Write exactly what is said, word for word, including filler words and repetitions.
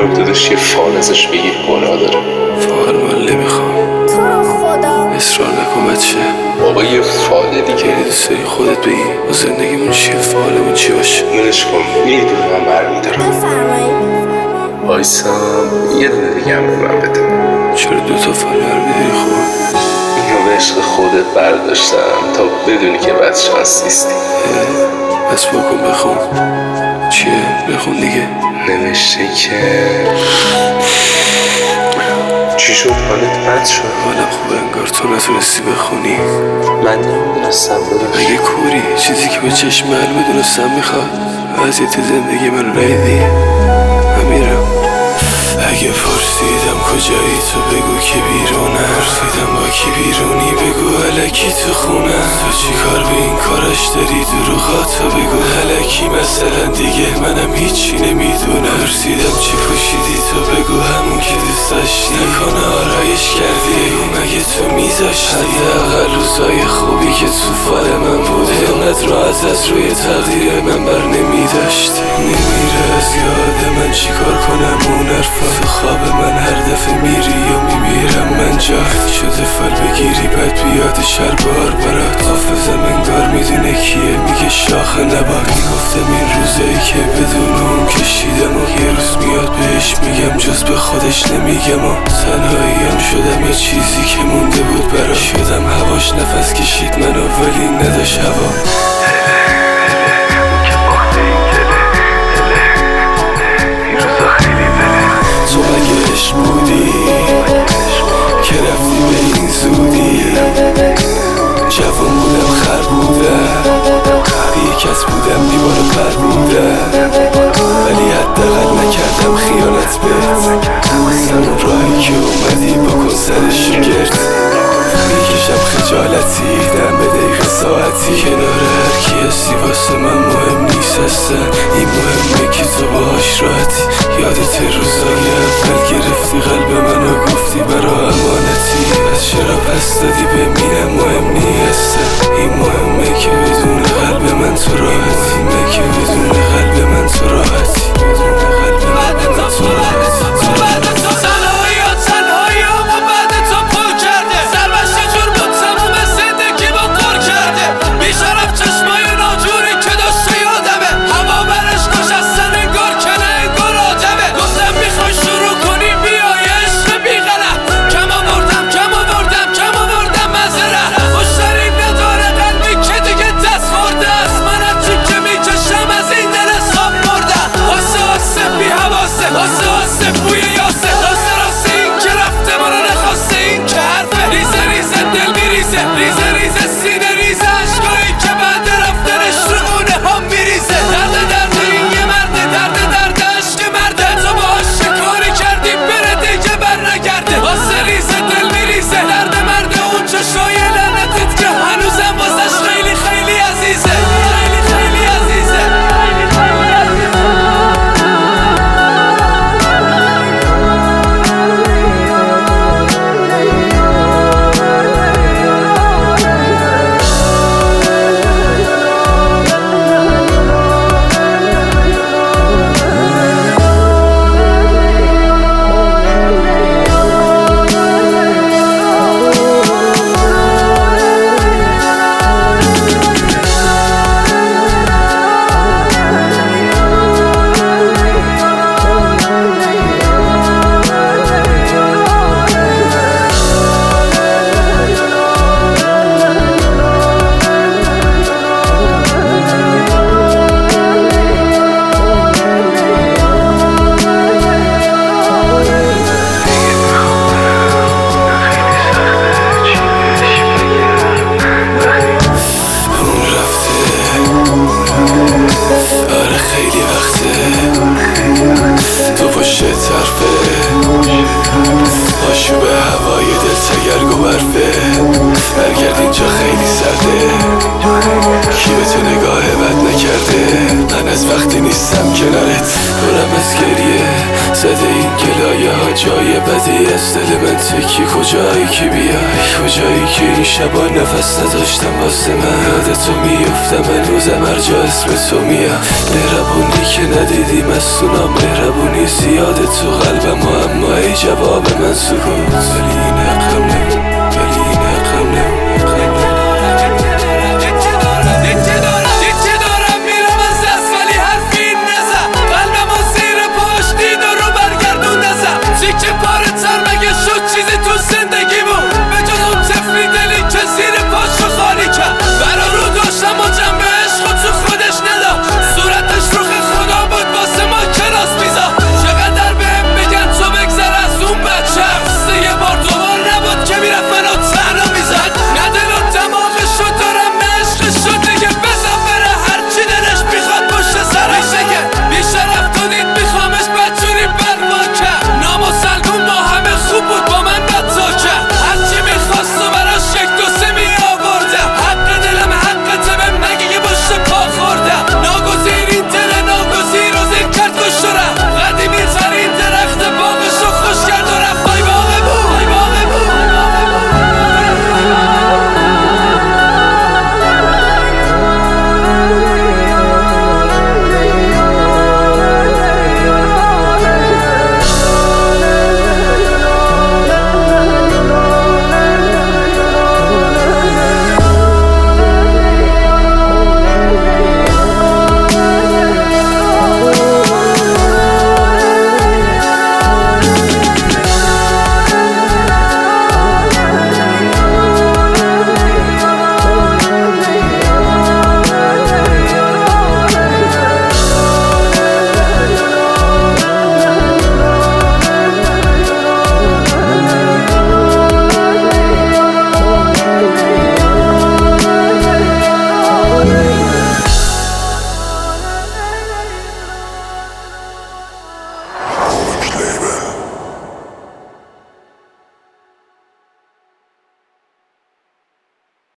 برام داداش یه فال ازش بگیر، گناه داره. فال مال نمیخوام، اصرار نکن بچه. بابا یه فاله دیگه. یه دوست داری خودت بگی و زندگیمون چیه، فالمون چی باشه. منش کن، میدونی من برمیدارم. وایسام یه دونه دیگه هم به من بده. چرا دوتا فال برمیداری خوب؟ اینو به عشق خودت برداشتم تا بدونی که بدشانس نیستی. پس بکن بخون. چیه؟ بخون دیگه. نوشته که چی شد؟ حالت بد شد؟ حالم خوبه انگار. تو نتونستی بخونی. من نمیدونستم داداش. اگه کوری چیزی که به چشم معلومه دونستم میخواد. وضعیت زندگی من ریدی. من میرم. اگه پرسیدم کجایی تو بگو که بیرونه. پرسیدم با کی بیرونی بگو الکی تو خونه. تو چی کار به این کارش داری دروغاتو بگو الکی. مثلا دیگه منم هیچی نمیدونم. پرسیدم چی پوشیدی تو بگو همون که دوست داشتی. نکنه آرایش کردی اون مگه تو میذاشتی. حداقل روزای خوبی که تو فال من بود اینقدر راحت از روی تقدیر من بر نمیداشتی. نمیره از یاد من چی کار کنم اون حرفا. تو خواب من هر دفعه میری یا میمیرم من جاهت شده فال بگیری بد بیاد شر بار برات. حافظم انگار میدونه کیه میگه شاخ نبار. میگفتم این روزایی که بدون اون کشیدم و یه روز میاد بهش میگم جز به خودش نمیگم و تنهاییم شدم یه چیزی که مونده بود برا. شدم هواش نفس کشید منو ولی نداشت هوا. تو مگه عشق بودی که رفتی به این زودی. جوان بودم خر بودم بی کس بودم دیوار پر بودم ولی حداقل نکردم خیانت بهت. همون راهی که اومدی بکن سرش گرد. میکشم خجالتی دم به دقیقه ساعتی. کنار هر کی هستی واسه من مهم نیست هستن. این مهمه که تو باهاش راحتی. یادت روزای اول گرفتی قلب منو گفتی برا امانتی. از چرا پس دادی بمیرم مهم نیست. این مهمه که بدون قلب من تو راحتی. مهمه که بدون قلب من تو راحتی. بدون قلب من تو راحتی. آشوب هوای دل تگرگ و برفه. برگرد اینجا خیلی سرده. کی به تو نگاه بد نکرده. من از وقتی نیستم کنارت پرم از گریه. زده این گلایه ها جای بدی از دل من تکی. کجایی که بیای، کجایی که این شبا نفس نداشتم واسه من. یادتو میفتم هنوزم هر جا اسم تو میام. مهربونی که ندیدی مستونم، مهربونی زیاده تو قلبم، اما ای جواب من سکوت. ولی این حقم نبود.